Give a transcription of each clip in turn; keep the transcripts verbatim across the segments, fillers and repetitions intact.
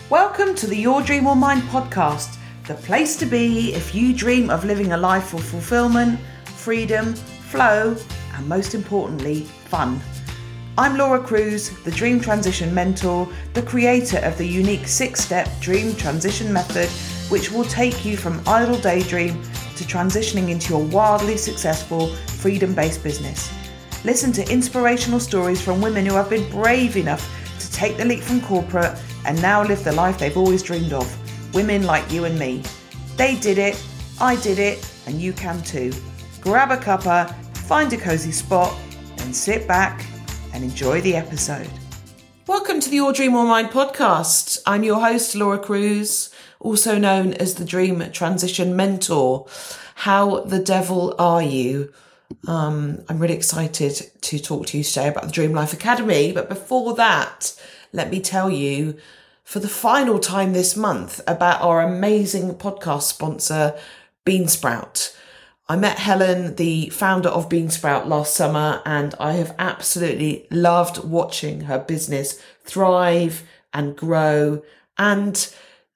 Welcome to the Your Dream or Mine podcast, the place to be if you dream of living a life of fulfillment, freedom, flow, and most importantly, fun. I'm Laura Cruz, the Dream Transition Mentor, the creator of the unique six-step Dream Transition Method, which will take you from idle daydream to transitioning into your wildly successful, freedom-based business. Listen to inspirational stories from women who have been brave enough to take the leap from corporate and now live the life they've always dreamed of. Women like you and me. They did it, I did it, and you can too. Grab a cuppa, find a cozy spot, and sit back and enjoy the episode. Welcome to the Your Dream or Mine podcast. I'm your host, Laura Cruz, also known as the Dream Transition Mentor. How the devil are you? Um, I'm really excited to talk to you today about the Dream Life Academy. But before that, let me tell you for the final time this month about our amazing podcast sponsor, Beansprout. I met Helen, the founder of Beansprout, last summer, and I have absolutely loved watching her business thrive and grow. And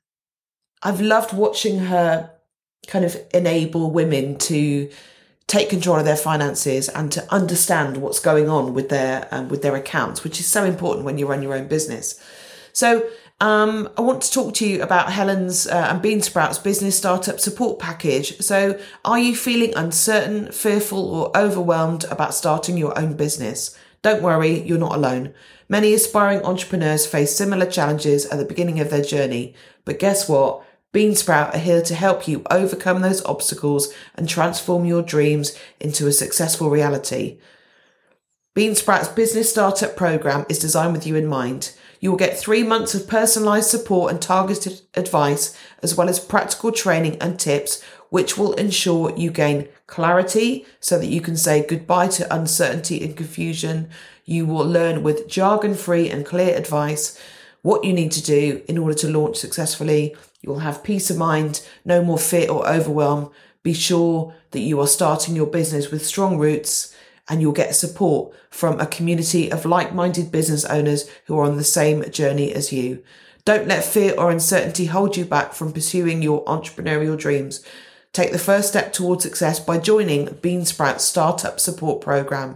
I've loved watching her kind of enable women to take control of their finances and to understand what's going on with their um, with their accounts, which is so important when you run your own business. So um, I want to talk to you about Helen's uh, and Beansprout's business startup support package. So are you feeling uncertain, fearful, or overwhelmed about starting your own business? Don't worry, you're not alone. Many aspiring entrepreneurs face similar challenges at the beginning of their journey. But guess what? Beansprout are here to help you overcome those obstacles and transform your dreams into a successful reality. Beansprout's business startup program is designed with you in mind. You will get three months of personalized support and targeted advice, as well as practical training and tips, which will ensure you gain clarity so that you can say goodbye to uncertainty and confusion. You will learn with jargon-free and clear advice what you need to do in order to launch successfully. You'll have peace of mind, no more fear or overwhelm. Be sure that you are starting your business with strong roots, and you'll get support from a community of like-minded business owners who are on the same journey as you. Don't let fear or uncertainty hold you back from pursuing your entrepreneurial dreams. Take the first step towards success by joining Beansprout's Startup Support Program.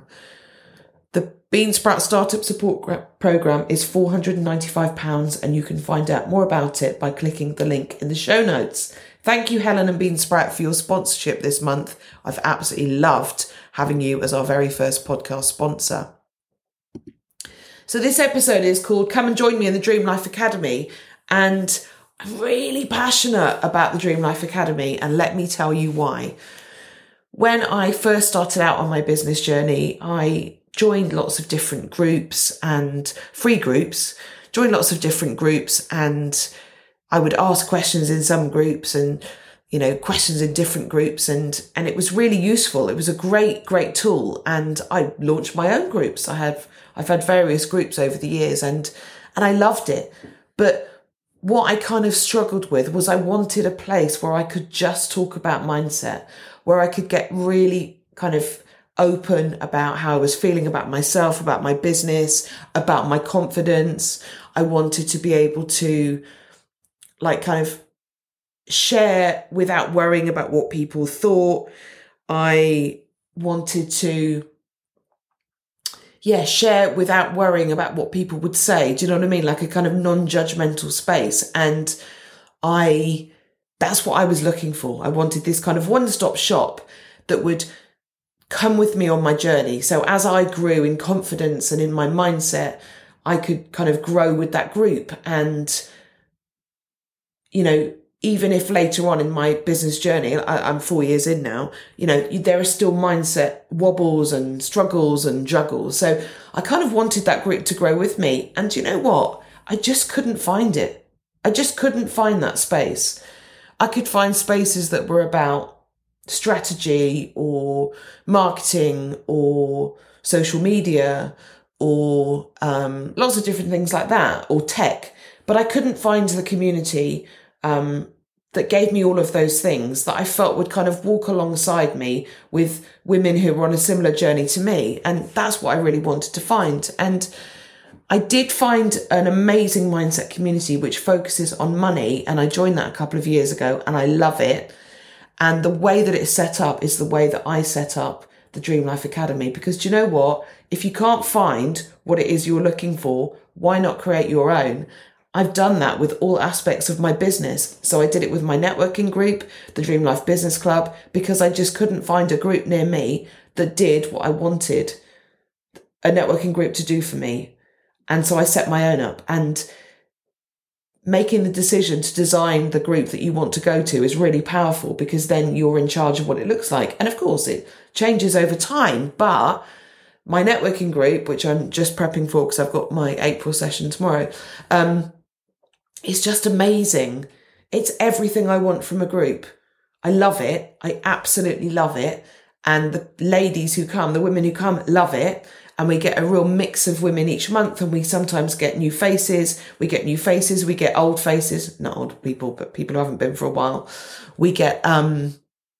The Beansprout Startup Support Program is four hundred ninety-five pounds, and you can find out more about it by clicking the link in the show notes. Thank you, Helen and Beansprout, for your sponsorship this month. I've absolutely loved having you as our very first podcast sponsor. So this episode is called Come and Join Me in the Dream Life Academy, and I'm really passionate about the Dream Life Academy, and let me tell you why. When I first started out on my business journey, I joined lots of different groups and free groups, joined lots of different groups, and I would ask questions in some groups and, you know, questions in different groups. And, and it was really useful. It was a great, great tool. And I launched my own groups. I have, I've had various groups over the years, and, and I loved it. But what I kind of struggled with was I wanted a place where I could just talk about mindset, where I could get really kind of open about how I was feeling about myself, about my business, about my confidence. I wanted to be able to like kind of share without worrying about what people thought. I wanted to, yeah, share without worrying about what people would say. Do you know what I mean? Like a kind of non-judgmental space. And I, that's what I was looking for. I wanted this kind of one-stop shop that would come with me on my journey. So as I grew in confidence and in my mindset, I could kind of grow with that group. And, you know, even if later on in my business journey, I, I'm four years in now, you know, there are still mindset wobbles and struggles and juggles. So I kind of wanted that group to grow with me. And you know what? I just couldn't find it. I just couldn't find that space. I could find spaces that were about strategy or marketing or social media or um, lots of different things like that, or tech. But I couldn't find the community um, that gave me all of those things that I felt would kind of walk alongside me with women who were on a similar journey to me. And that's what I really wanted to find. And I did find an amazing mindset community which focuses on money, and I joined that a couple of years ago and I love it. And the way that it's set up is the way that I set up the Dream Life Academy, because do you know what? If you can't find what it is you're looking for, why not create your own? I've done that with all aspects of my business. So I did it with my networking group, the Dream Life Business Club, because I just couldn't find a group near me that did what I wanted a networking group to do for me. And so I set my own up, and making the decision to design the group that you want to go to is really powerful, because then you're in charge of what it looks like. And of course it changes over time, but my networking group, which I'm just prepping for because I've got my April session tomorrow, um, is just amazing. It's everything I want from a group. I love it. I absolutely love it. And the ladies who come, the women who come, love it. And we get a real mix of women each month, and we sometimes get new faces. We get new faces. We get old faces, not old people, but people who haven't been for a while. We get, um,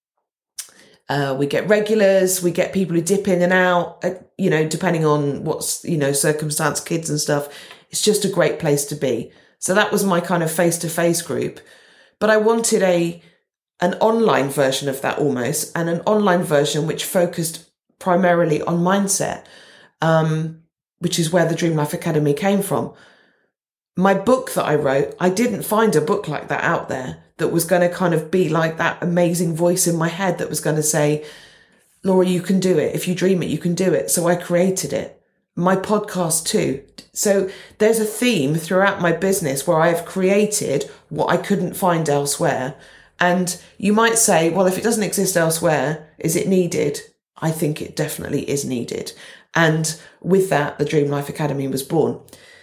uh, we get regulars. We get people who dip in and out, uh, you know, depending on what's, you know, circumstance, kids and stuff. It's just a great place to be. So that was my kind of face-to-face group. But I wanted a, an online version of that almost, and an online version which focused primarily on mindset. Um, which is where the Dream Life Academy came from. My book that I wrote, I didn't find a book like that out there that was going to kind of be like that amazing voice in my head that was going to say, Laura, you can do it. If you dream it, you can do it. So I created it. My podcast too. So there's a theme throughout my business where I have created what I couldn't find elsewhere. And you might say, well, if it doesn't exist elsewhere, is it needed? I think it definitely is needed. And with that, the Dream Life Academy was born.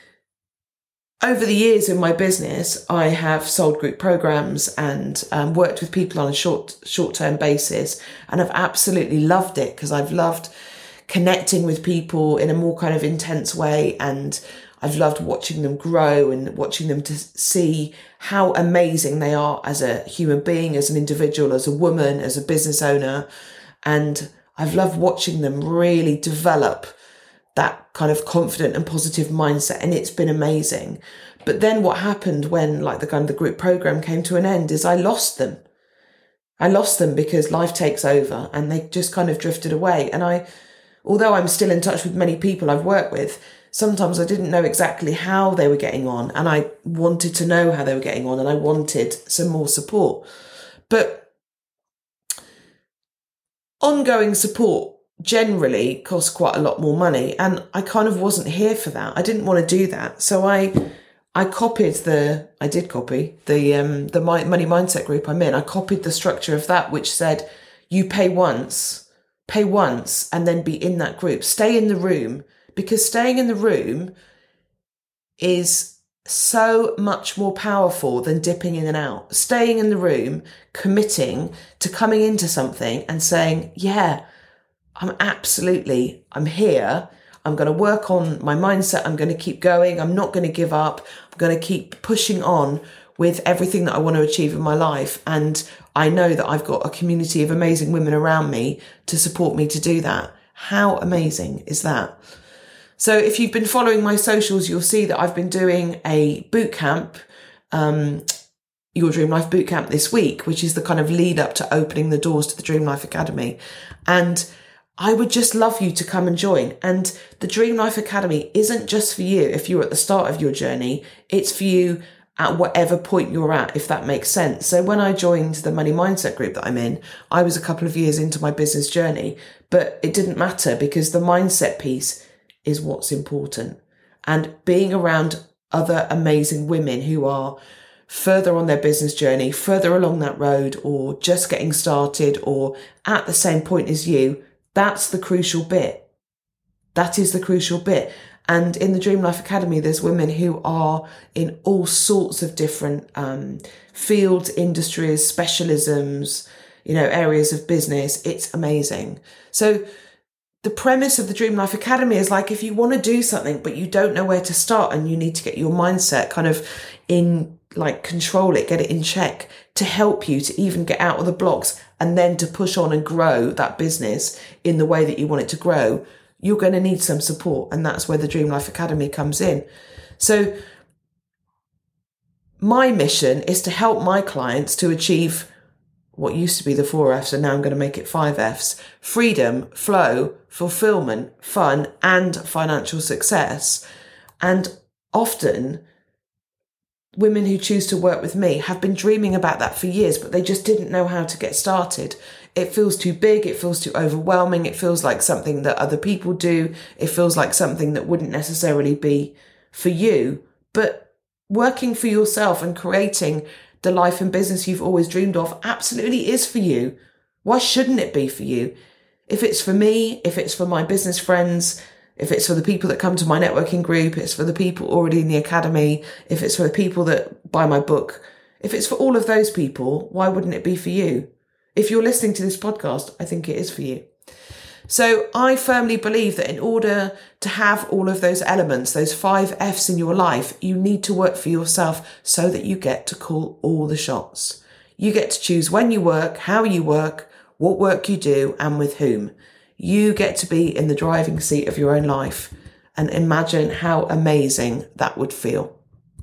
Over the years in my business, I have sold group programs and um, worked with people on a short, short-term basis. And I've absolutely loved it, because I've loved connecting with people in a more kind of intense way. And I've loved watching them grow and watching them to see how amazing they are as a human being, as an individual, as a woman, as a business owner. And I've loved watching them really develop that kind of confident and positive mindset, and it's been amazing. But then what happened when like the kind of the group program came to an end is I lost them. I lost them because life takes over, and they just kind of drifted away. And I, although I'm still in touch with many people I've worked with, sometimes I didn't know exactly how they were getting on, and I wanted to know how they were getting on, and I wanted some more support. But ongoing support generally costs quite a lot more money, and I kind of wasn't here for that. I didn't want to do that. So I I copied the, I did copy the um, the money mindset group I'm in. I copied the structure of that, which said you pay once, pay once, and then be in that group. Stay in the room, because staying in the room is so much more powerful than dipping in and out. Staying in the room, committing to coming into something and saying, yeah, I'm absolutely, I'm here. I'm going to work on my mindset. I'm going to keep going. I'm not going to give up. I'm going to keep pushing on with everything that I want to achieve in my life. And I know that I've got a community of amazing women around me to support me to do that. How amazing is that? So if you've been following my socials, you'll see that I've been doing a boot camp, um, Your Dream Life Boot Camp this week, which is the kind of lead up to opening the doors to the Dream Life Academy. And I would just love you to come and join. And the Dream Life Academy isn't just for you if you're at the start of your journey. It's for you at whatever point you're at, if that makes sense. So when I joined the money mindset group that I'm in, I was a couple of years into my business journey, but it didn't matter, because the mindset piece is what's important. And being around other amazing women who are further on their business journey, further along that road, or just getting started, or at the same point as you, that's the crucial bit. That is the crucial bit. And in the Dream Life Academy, there's women who are in all sorts of different um, fields, industries, specialisms, you know, areas of business. It's amazing. So the premise of the Dream Life Academy is like, if you want to do something, but you don't know where to start, and you need to get your mindset kind of in, like, control it, get it in check, to help you to even get out of the blocks and then to push on and grow that business in the way that you want it to grow, you're going to need some support. And that's where the Dream Life Academy comes in. So my mission is to help my clients to achieve what used to be the four F's, and now I'm going to make it five F's: freedom, flow, fulfillment, fun, and financial success. And often women who choose to work with me have been dreaming about that for years, but they just didn't know how to get started. It feels too big. It feels too overwhelming. It feels like something that other people do. It feels like something that wouldn't necessarily be for you. But working for yourself and creating the life and business you've always dreamed of absolutely is for you. Why shouldn't it be for you? If it's for me, if it's for my business friends, if it's for the people that come to my networking group, it's for the people already in the academy, if it's for the people that buy my book, if it's for all of those people, why wouldn't it be for you? If you're listening to this podcast, I think it is for you. So I firmly believe that in order to have all of those elements, those five F's in your life, you need to work for yourself so that you get to call all the shots. You get to choose when you work, how you work, what work you do, and with whom. You get to be in the driving seat of your own life, and imagine how amazing that would feel.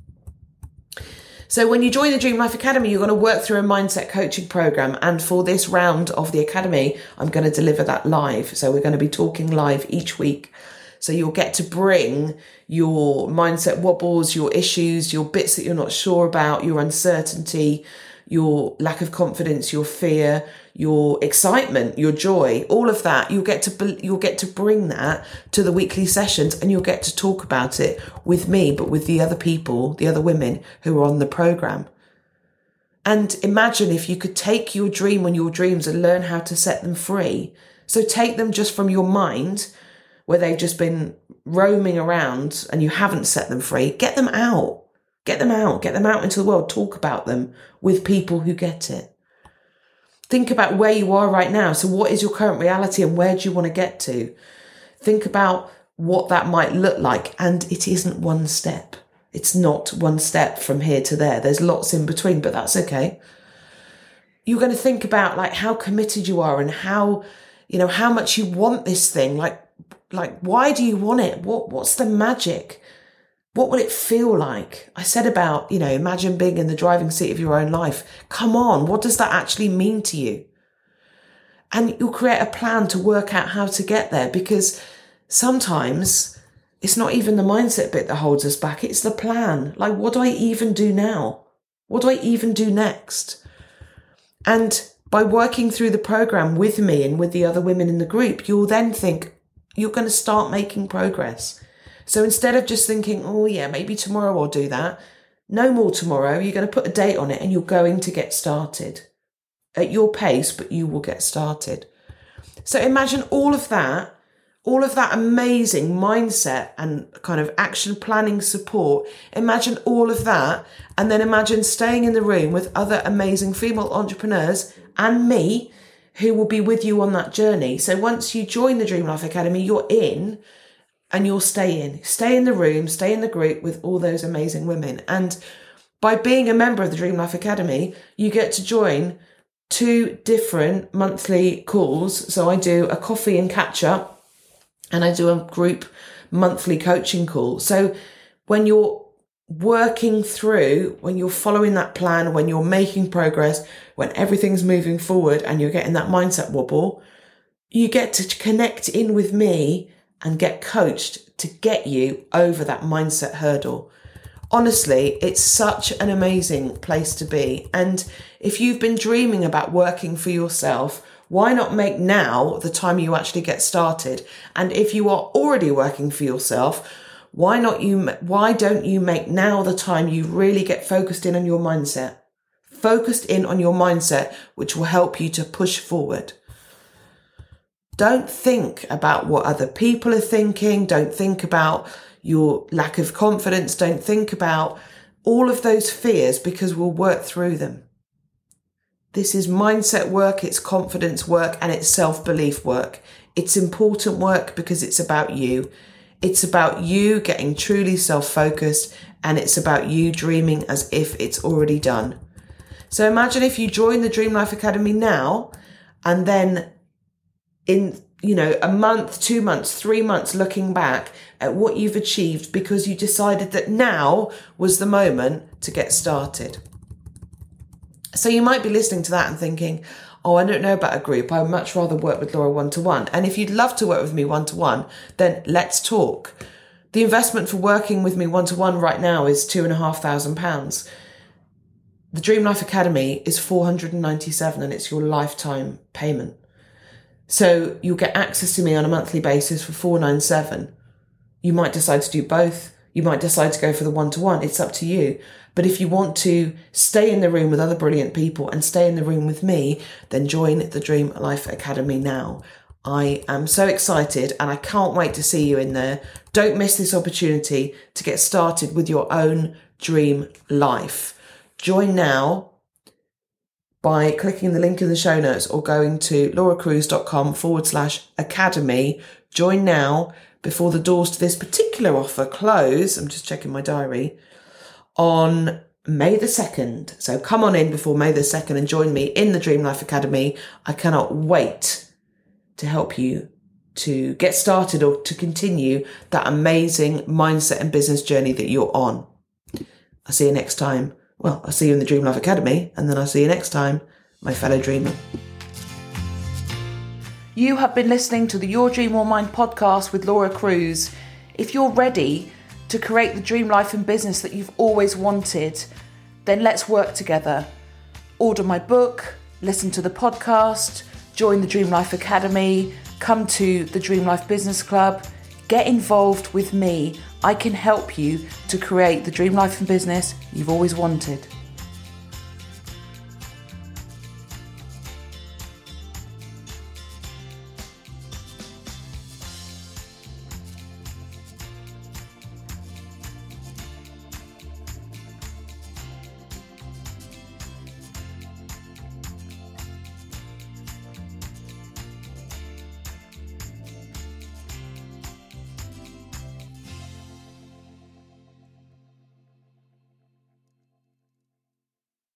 So when you join the Dream Life Academy, you're going to work through a mindset coaching program. And for this round of the academy, I'm going to deliver that live. So we're going to be talking live each week. So you'll get to bring your mindset wobbles, your issues, your bits that you're not sure about, your uncertainty, your lack of confidence, your fear, your excitement, your joy, all of that. You'll get to, you'll get to bring that to the weekly sessions, and you'll get to talk about it with me, but with the other people, the other women who are on the program. And imagine if you could take your dream and your dreams and learn how to set them free. So take them just from your mind, where they've just been roaming around and you haven't set them free. Get them out. Get them out. Get them out into the world. Talk about them with people who get it. Think about where you are right now. So what is your current reality and where do you want to get to? Think about what that might look like. And it isn't one step. It's not one step from here to there. There's lots in between, but that's okay. You're going to think about like how committed you are and how, you know, how much you want this thing. Like, like, why do you want it? What, what's the magic? What will it feel like? I said about, you know, imagine being in the driving seat of your own life. Come on, what does that actually mean to you? And you'll create a plan to work out how to get there, because sometimes it's not even the mindset bit that holds us back. It's the plan. Like, what do I even do now? What do I even do next? And by working through the program with me and with the other women in the group, you'll then think you're going to start making progress. So instead of just thinking, oh yeah, maybe tomorrow I'll do that. No more tomorrow. You're going to put a date on it and you're going to get started at your pace, but you will get started. So imagine all of that, all of that amazing mindset and kind of action planning support. Imagine all of that. And then imagine staying in the room with other amazing female entrepreneurs and me who will be with you on that journey. So once you join the Dream Life Academy, you're in. And you'll stay in, stay in the room, stay in the group with all those amazing women. And by being a member of the Dream Life Academy, you get to join two different monthly calls. So I do a coffee and catch up, and I do a group monthly coaching call. So when you're working through, when you're following that plan, when you're making progress, when everything's moving forward and you're getting that mindset wobble, you get to connect in with me and get coached to get you over that mindset hurdle. Honestly, it's such an amazing place to be. And if you've been dreaming about working for yourself, why not make now the time you actually get started? And if you are already working for yourself, why not you, why don't you make now the time you really get focused in on your mindset? Focused in on your mindset, which will help you to push forward. Don't think about what other people are thinking. Don't think about your lack of confidence. Don't think about all of those fears, because we'll work through them. This is mindset work, it's confidence work, and it's self-belief work. It's important work because it's about you. It's about you getting truly self-focused, and it's about you dreaming as if it's already done. So imagine if you join the Dream Life Academy now, and then in you know, a month, two months, three months looking back at what you've achieved because you decided that now was the moment to get started. So you might be listening to that and thinking, oh, I don't know about a group. I'd much rather work with Laura one-to-one. And if you'd love to work with me one-to-one, then let's talk. The investment for working with me one-to-one right now is two and a half thousand pounds. The Dream Life Academy is four hundred ninety-seven and it's your lifetime payment. So you'll get access to me on a monthly basis for four hundred ninety-seven. You might decide to do both. You might decide to go for the one-to-one. It's up to you. But if you want to stay in the room with other brilliant people and stay in the room with me, then join the Dream Life Academy now. I am so excited and I can't wait to see you in there. Don't miss this opportunity to get started with your own dream life. Join now by clicking the link in the show notes or going to lauracruz.com forward slash academy. Join now before the doors to this particular offer close. I'm just checking my diary on May the second. So come on in before May the second and join me in the Dream Life Academy. I cannot wait to help you to get started or to continue that amazing mindset and business journey that you're on. I'll see you next time. Well, I'll see you in the Dream Life Academy, and then I'll see you next time, my fellow dreamer. You have been listening to the Your Dream or Mine podcast with Laura Cruz. If you're ready to create the dream life and business that you've always wanted, then let's work together. Order my book, listen to the podcast, join the Dream Life Academy, come to the Dream Life Business Club, get involved with me. I can help you to create the dream life and business you've always wanted.